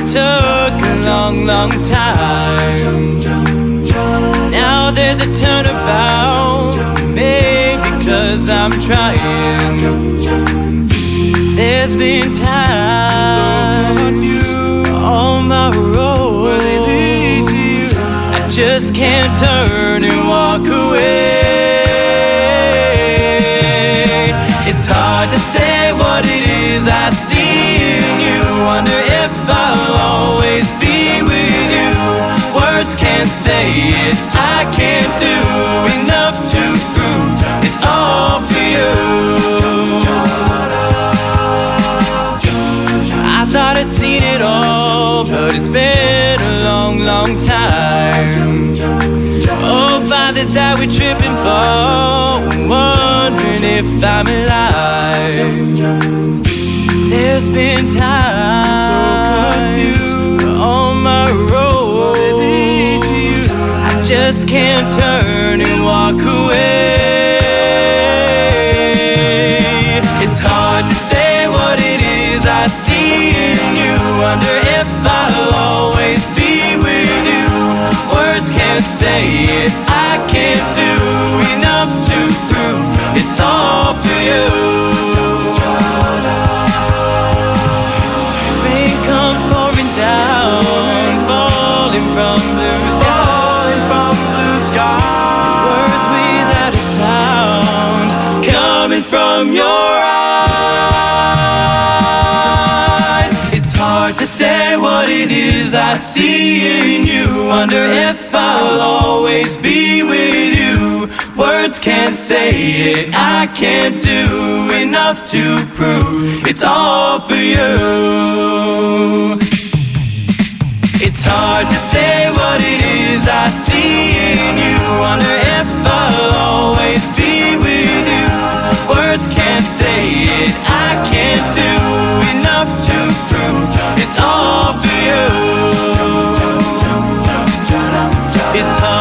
took a long, long time. Now there's a turnabout, maybe 'cause I'm trying. There's been times on my road I just can't turn and walk away. It's hard to say what it is I see in you. Wonder if I'll always be with you. Words can't say it, I can't do enough to prove it's all for you. I thought I'd seen it all, but it's been a long, long time. Oh, bother that we're tripping for, wondering if I'm alive. There's been times on my road I just can't turn and walk away. It's hard to say what it is I see in you. Wonder if I'll always be with you. Words can't say it, I can't do enough to prove it's all for you. Rain comes pouring down, falling from blue skies. Words without a sound, coming from your eyes. It's hard to say what it is I see in you. Wonder if I'll always be with you. Words can't say it, I can't do enough to prove it's all for you. It's hard to say what it is I see in you. Wonder if I'll always be with you. Words can't say it, I can't do enough to prove it's all for you. It's hard